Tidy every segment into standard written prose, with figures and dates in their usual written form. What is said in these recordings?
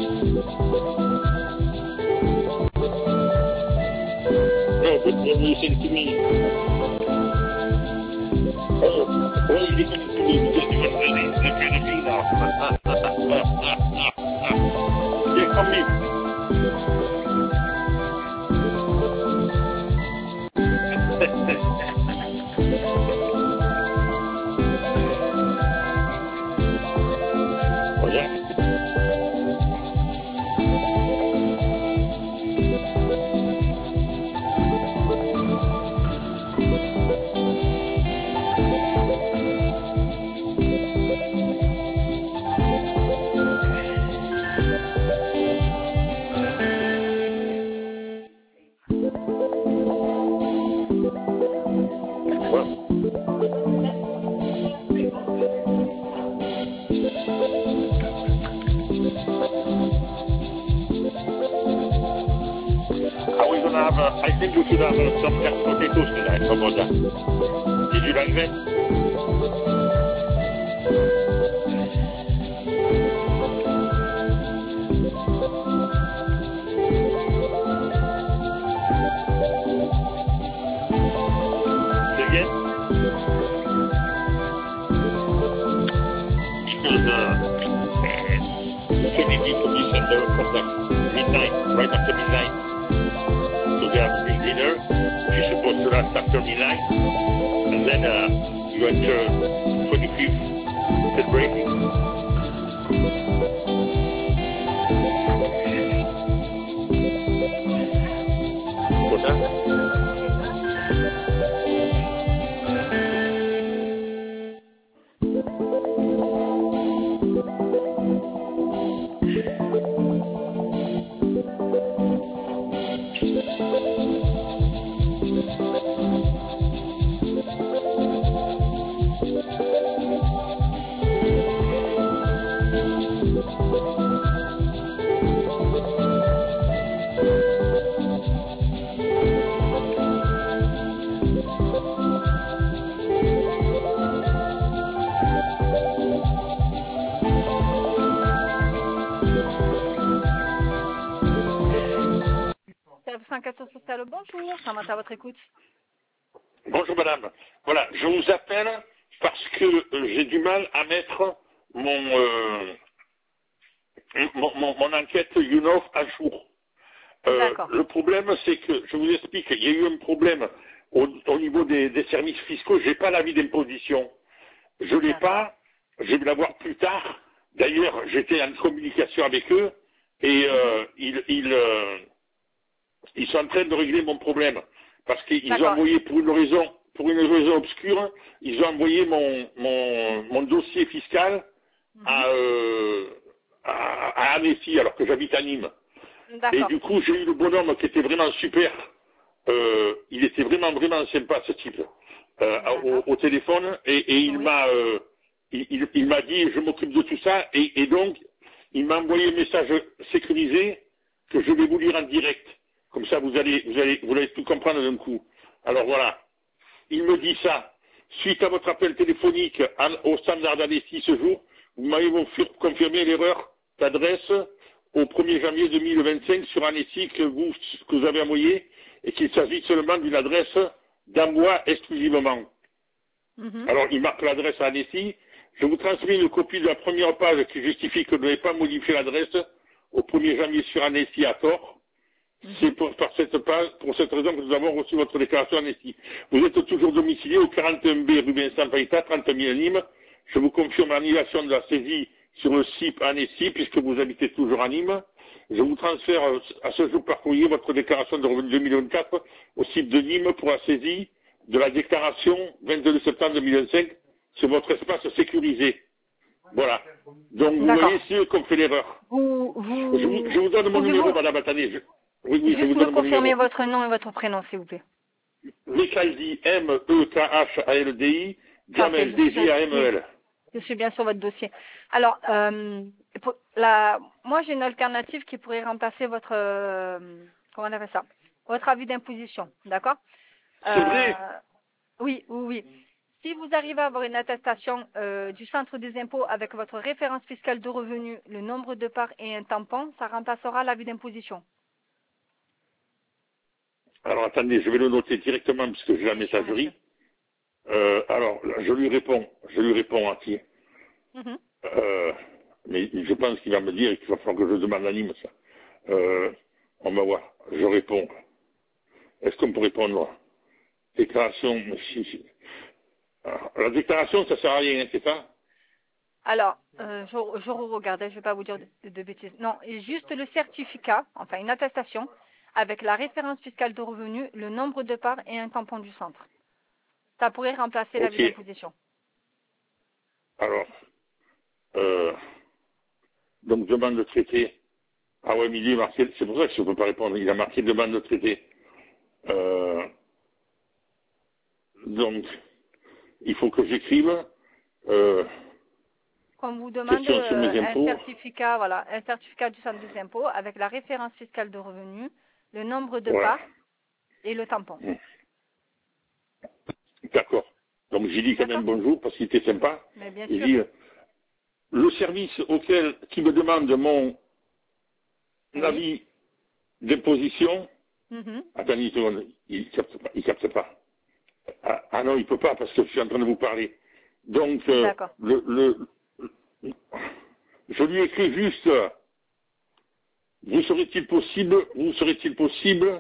No, but when you listen to me, when you listen to me, you don't even really look at me now. Yeah, come in. Oh, yeah. Are we gonna have I think we should have some canned potatoes tonight. How about that? Did you like that? Say again? Because Kennedy to me sent her from the midnight, right after midnight. So they have a big dinner. She's supposed to last after midnight. And then you enter 25th celebrating. What's that? Service sociale, bonjour, comment est à votre écoute? Bonjour madame. Voilà, je vous appelle parce que j'ai du mal à mettre mon enquête YouNow à jour. Le problème, c'est que, je vous explique, il y a eu un problème au niveau des services fiscaux. Je n'ai pas l'avis d'imposition. Je ne l'ai pas. Je vais l'avoir plus tard. D'ailleurs, j'étais en communication avec eux et ils sont en train de régler mon problème. Parce qu'ils ont envoyé, pour une raison obscure, ils ont envoyé mon dossier fiscal à Annecy, alors que j'habite à Nîmes. Et du coup, j'ai eu le bonhomme qui était vraiment super. Il était vraiment, vraiment sympa, ce type, au téléphone. Et il m'a dit, je m'occupe de tout ça. Et donc, il m'a envoyé un message sécurisé que je vais vous lire en direct. Comme ça, vous allez tout comprendre d'un coup. Alors voilà. Il me dit ça. Suite à votre appel téléphonique au standard d'Annecy ce jour, vous m'avez confirmé l'erreur d'adresse au 1er janvier 2025 sur Annecy que vous avez envoyé et qu'il s'agit seulement d'une adresse d'envoi exclusivement. Alors, il marque l'adresse à Annecy. Je vous transmets une copie de la première page qui justifie que vous n'avez pas modifié l'adresse au 1er janvier sur Annecy à tort. C'est pour cette raison que nous avons reçu votre déclaration Annecy. Vous êtes toujours domicilié au 41B rue Vincent Païta, 30 000 Nîmes. Je vous confirme l'annulation de la saisie sur le SIP Annecy, puisque vous habitez toujours à Nîmes. Je vous transfère à ce jour par courrier votre déclaration de revenu 2024 au SIP de Nîmes pour la saisie de la déclaration 22 septembre 2025 sur votre espace sécurisé. Voilà. Donc vous voyez, c'est eux qui ont fait l'erreur. Je vous donne mon numéro, madame, attendez. Juste me confirmer votre nom et votre prénom, s'il vous plaît. Mekhaldi, M-E-K-H-A-L-D-I, Jamel, D-J-A-M-E-L. Je suis bien sur votre dossier. Alors, moi, j'ai une alternative qui pourrait remplacer votre, comment on appelle ça? Votre avis d'imposition, d'accord? C'est vrai? Oui. si vous arrivez à avoir une attestation du centre des impôts avec votre référence fiscale de revenus, le nombre de parts et un tampon, ça remplacera l'avis d'imposition. Alors, attendez, je vais le noter directement puisque j'ai la messagerie. Alors, je lui réponds à qui mais je pense qu'il va me dire qu'il va falloir que je demande à Nîmes ça. On va voir, je réponds. Est-ce qu'on peut répondre? Déclaration, alors, la déclaration, ça sert à rien, hein, c'est ça? Alors, je regarde, je ne vais pas vous dire de bêtises. Non, juste le certificat, enfin une attestation, avec la référence fiscale de revenus, le nombre de parts et un tampon du centre. Ça pourrait remplacer l'avis d'imposition. Alors, donc demande de traité. Ah ouais, mais il est marqué, c'est pour ça que je ne peux pas répondre. Il a marqué demande de traité. Donc, il faut que j'écrive. Qu'on vous demande un certificat, voilà, un certificat du centre des impôts avec la référence fiscale de revenus, le nombre de parts et le tampon. D'accord. Donc j'ai dit quand même bonjour parce qu'il était sympa. Mais bien sûr. Dit, le service qui me demande mon avis d'imposition. Attendez une seconde, il capte pas. Ah non, il peut pas parce que je suis en train de vous parler. Donc je lui écris juste vous serait-il possible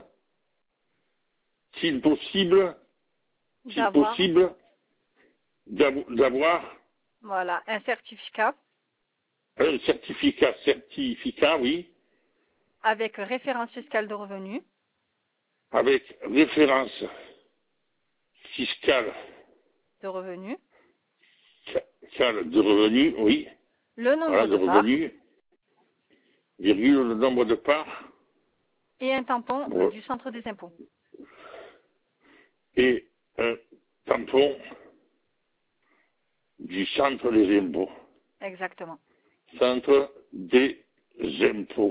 d'avoir voilà, un certificat. Un certificat, oui. Avec référence fiscale de revenus. Avec référence fiscale de revenus. De revenus, oui. Le nombre de revenus, virgule, le nombre de parts. Et un tampon du centre des impôts. Et un tampon du centre des impôts. Exactement. Centre des impôts.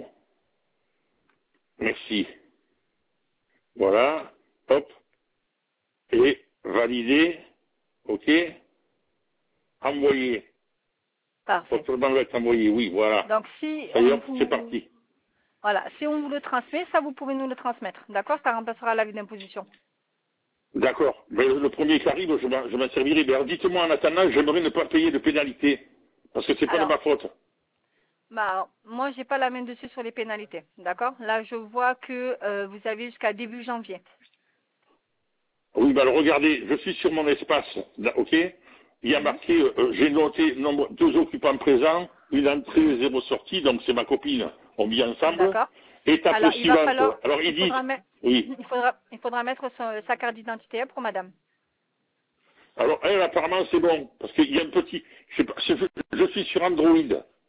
Merci. Voilà. Hop. Et validé. OK. Envoyé. Parfait. Votre demande va être envoyée, oui, voilà. Donc si c'est parti. Voilà, si on vous le transmet, ça vous pouvez nous le transmettre. D'accord? Ça remplacera l'avis d'imposition. D'accord. Mais le premier qui arrive, je m'en servirai. Mais alors dites-moi en attendant, j'aimerais ne pas payer de pénalité. Parce que c'est pas de ma faute. Bah, moi, j'ai pas la main dessus sur les pénalités. D'accord? Là, je vois que vous avez jusqu'à début janvier. Oui, bah alors regardez, je suis sur mon espace. OK? Il y a marqué, j'ai noté 2 occupants présents, une entrée, 0 sortie, donc c'est ma copine. On vit ensemble. D'accord. Étape suivante. Alors il dit... Oui. Il faudra mettre sa carte d'identité pour madame. Alors elle, apparemment, c'est bon. Parce qu'il y a un petit... Je suis sur Android.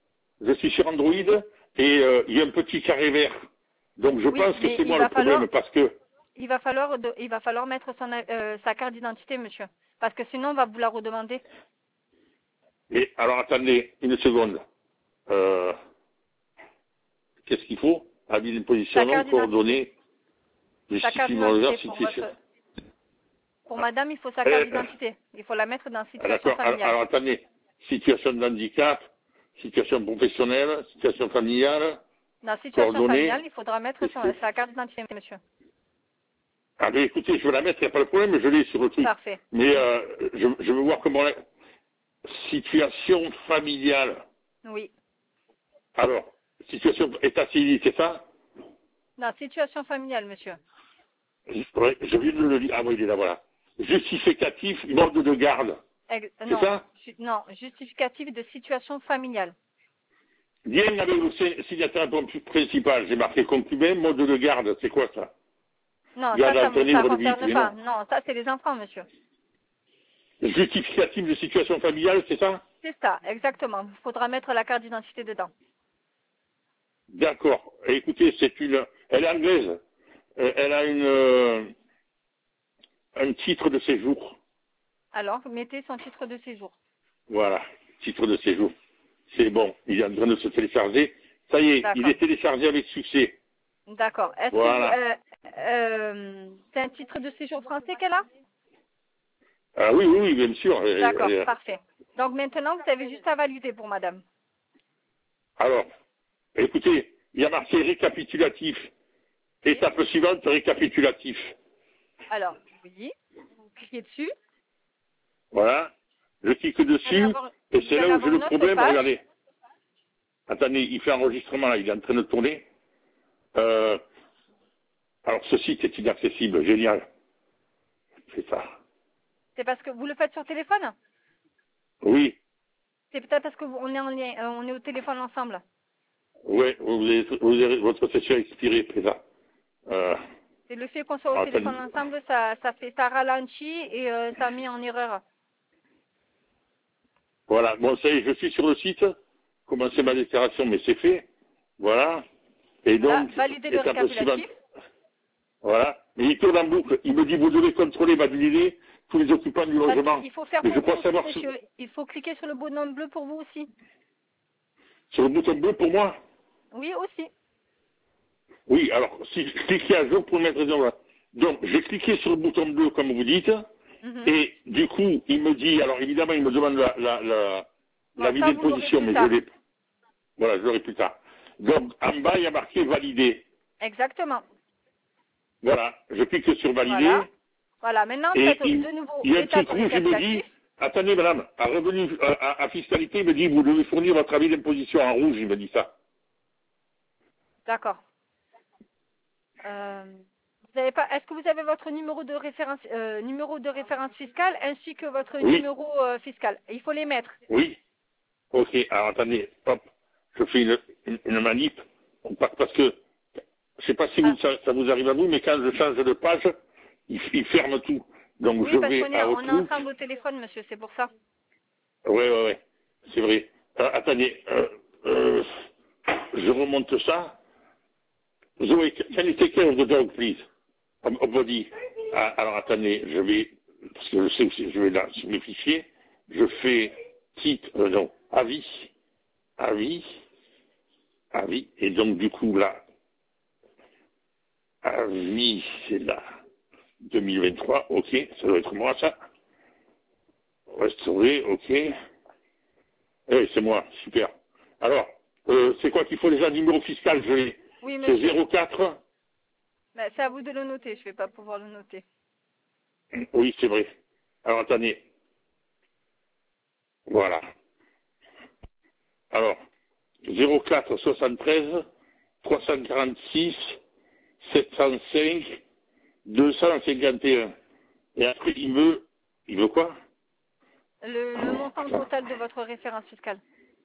Et il y a un petit carré vert. Donc je pense que c'est moi le problème parce que... Il va falloir mettre sa carte d'identité, monsieur. Parce que sinon, on va vous la redemander. Et alors, attendez, une seconde. Qu'est-ce qu'il faut? Avis d'imposition, coordonnées, pour madame, il faut sa carte d'identité. Il faut la mettre dans situation familiale. Alors, attendez. Situation de handicap, situation professionnelle, situation familiale. Dans situation familiale, il faudra mettre sa carte d'identité, monsieur. Ah ben écoutez, je vais la mettre, il n'y a pas de problème, je l'ai sur le truc. Parfait. Mais je veux voir comment... Situation familiale. Oui. Alors, situation état civil, c'est ça? Non, situation familiale, monsieur. Oui, je viens de le lire. Ah oui, il est là, voilà. Justificatif, mode de garde. C'est ça? Non, justificatif de situation familiale. Bien avec le signataire principal, j'ai marqué concubin, mode de garde, c'est quoi ça? Non, ça ne concerne pas. Non, ça c'est les enfants, monsieur. Justificatif de situation familiale, c'est ça? C'est ça, exactement. Il faudra mettre la carte d'identité dedans. D'accord. Écoutez, elle est anglaise. Elle a un titre de séjour. Alors, mettez son titre de séjour. Voilà, titre de séjour. C'est bon, il est en train de se télécharger. Ça y est, il est téléchargé avec succès. D'accord. Est-ce que c'est un titre de séjour français qu'elle a? Ah oui, oui, oui, bien sûr. D'accord, parfait. Donc maintenant, vous avez juste à valider pour madame. Alors, écoutez, il y a marqué récapitulatif. Étape suivante, récapitulatif. Alors, oui, vous cliquez dessus. Voilà. Je clique dessus, et c'est là où j'ai le problème. Regardez. Attendez, il fait enregistrement là, il est en train de tourner. Alors, ce site est inaccessible, génial. C'est ça. C'est parce que vous le faites sur téléphone? Oui. C'est peut-être parce que on est en lien, on est au téléphone ensemble. Oui, votre session est expirée, présent. C'est le fait qu'on soit au téléphone ensemble, ça ralentit et ça met en erreur. Voilà, bon, ça y est, je suis sur le site. Commencer ma déclaration, mais c'est fait. Voilà. Et donc, valider le récapitulatif. Voilà. Mais il tourne en boucle. Il me dit, vous devez contrôler, valider tous les occupants du logement. Il faut faire pour vous aussi, monsieur. Il faut cliquer sur le bouton bleu pour vous aussi. Sur le bouton bleu pour moi? Oui, aussi. Oui, alors, si je cliquais à jour pour mettre dans là. Donc, j'ai cliqué sur le bouton bleu, comme vous dites, et du coup, il me dit, alors évidemment, il me demande la vie d'imposition, mais je l'ai. Voilà, je l'aurai plus tard. Donc, en bas, il y a marqué valider. Exactement. Voilà, je clique sur valider. Voilà, maintenant, faites de nouveau. Il y a un truc rouge, il me dit, attendez, madame, à fiscalité, il me dit, vous devez fournir votre avis d'imposition en rouge, il me dit ça. D'accord. Vous avez pas, est-ce que vous avez votre numéro de référence fiscale ainsi que votre numéro fiscal? Il faut les mettre. Oui. Ok, alors attendez, hop, je fais une manip, parce que, je sais pas si ça vous arrive à vous, mais quand je change de page, il ferme tout. Donc oui, je parce vais qu'on est ensemble au téléphone, monsieur, c'est pour ça. Oui, c'est vrai. Attendez, je remonte ça. Zoé, can you take care of the dog, please? Body. Alors attendez, je vais, parce que je sais que je vais là, sur mes fichiers, je fais titre, non, avis, et donc du coup là, avis, c'est là, 2023, ok, ça doit être moi ça. Restaurer, ok. Oui, c'est moi, super. Alors, c'est quoi qu'il faut déjà? Numéro fiscal, je l'ai. Oui, c'est 04. Ben, c'est à vous de le noter, je ne vais pas pouvoir le noter. Oui, c'est vrai. Alors, attendez. Voilà. Alors, 04 73 346 705 251. Et après, il veut quoi? Le montant total de votre référence fiscale.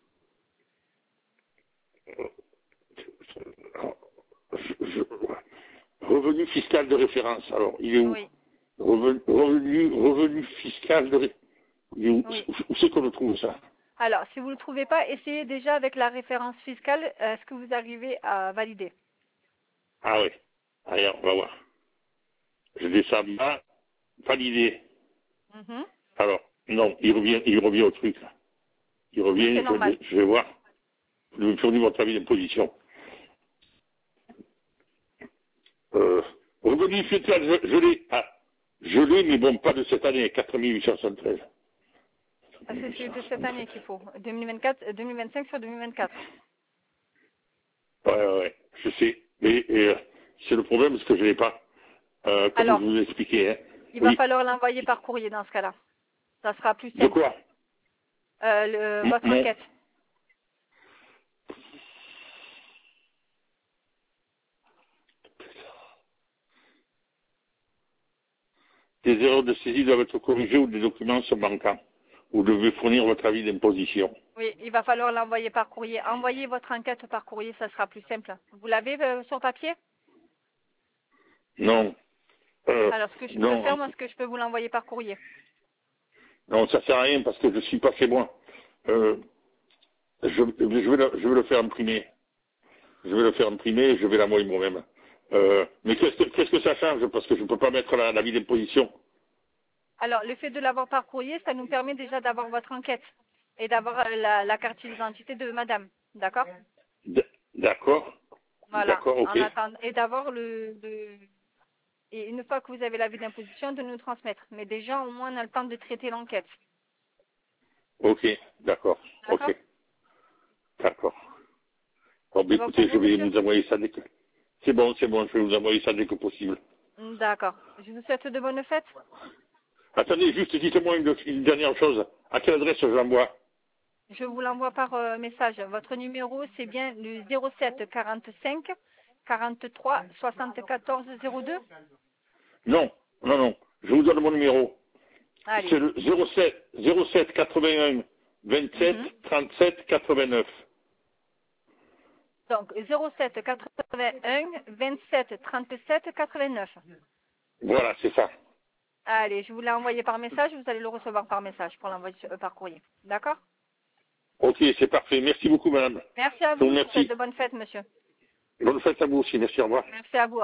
Revenu fiscal de référence. Alors, il est où? Oui. Revenu fiscal de référence. Où c'est qu'on le trouve ça? Alors, si vous ne le trouvez pas, essayez déjà avec la référence fiscale. Est-ce que vous arrivez à valider? Ah oui. Allez, on va voir. Je descends là, valider. Alors, non, il revient au truc. Là. Il revient, je vais voir. Je vais fournir votre avis d'imposition. Revenu fiscal, je l'ai. Ah, je l'ai, mais bon, pas de cette année, 4873. Ah, c'est de cette année qu'il faut. 2024, 2025 sur 2024. Ouais, je sais. Mais c'est le problème, parce que je ne l'ai pas. Comme je vous ai expliqué. Hein. Il va falloir l'envoyer par courrier dans ce cas-là. Ça sera plus simple. De quoi? Votre enquête. Des erreurs de saisie doivent être corrigées ou des documents sont manquants. Vous devez fournir votre avis d'imposition. Oui, il va falloir l'envoyer par courrier. Envoyez votre enquête par courrier, ça sera plus simple. Vous l'avez sur papier? Non. Alors, ce que je peux faire, moi, c'est que je peux vous l'envoyer par courrier. Non, ça sert à rien parce que je suis pas chez moi. Je vais le faire imprimer. Je vais le faire imprimer et je vais l'envoyer moi-même. Mais qu'est-ce que ça change? Parce que je ne peux pas mettre l'avis d'imposition. Alors, le fait de l'avoir par courrier, ça nous permet déjà d'avoir votre enquête et d'avoir la carte d'identité de madame. D'accord? D'accord. Voilà. D'accord, ok. Et d'avoir et une fois que vous avez l'avis d'imposition, de nous transmettre. Mais déjà, au moins, on a le temps de traiter l'enquête. Ok, d'accord. D'accord. Ok, d'accord. Bon, ben, écoutez, je vais vous envoyer ça dès que... C'est bon, je vais vous envoyer ça dès que possible. D'accord. Je vous souhaite de bonnes fêtes. Attendez, juste dites-moi une dernière chose. À quelle adresse je l'envoie? Je vous l'envoie par message. Votre numéro, c'est bien le 07 45 43 74 02. Non, non, non. Je vous donne mon numéro. Allez. C'est le 07 81 27 37 89. Donc 07 81 27 37 89. Voilà, c'est ça. Allez, je vous l'ai envoyé par message. Vous allez le recevoir par message pour l'envoyer par courrier. D'accord? Ok, c'est parfait. Merci beaucoup, madame. Merci à vous. Merci. De bonnes fêtes, monsieur. Bonne fête à vous aussi. Merci, au revoir. Merci à vous.